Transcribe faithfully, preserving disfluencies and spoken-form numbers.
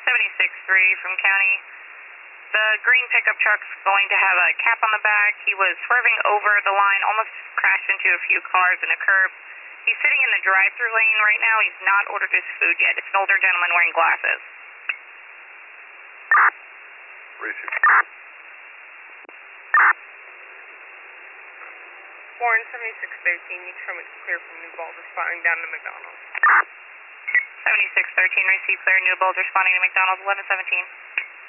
seventy-six three from county. The green pickup truck's going to have a cap on the back. He was swerving over the line, almost crashed into a few cars and a curb. He's sitting in the drive-through lane right now. He's not ordered his food yet. It's an older gentleman wearing glasses. Receive. Warren, seventy-six thirteen, you can show me clear from New Balls responding down to McDonald's. seventy-six thirteen, receive clear, New Bulls responding to McDonald's, eleven seventeen.